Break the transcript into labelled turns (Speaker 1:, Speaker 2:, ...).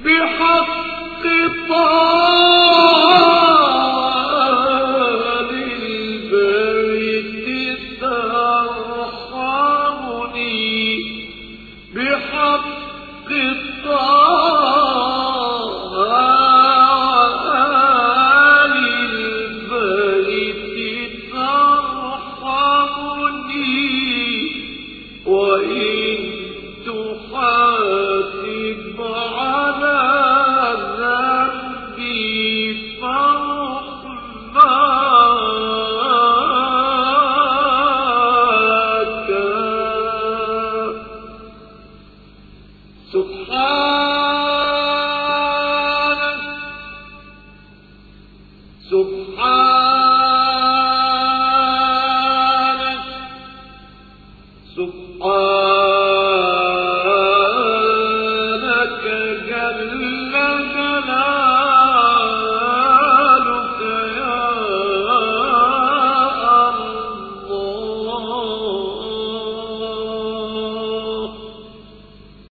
Speaker 1: بحق طال البيت ترحمني بحق طال البيت ترحمني وإن تحاسب على ذنبي فرحماك سبحانك سبحانك سبحانك جل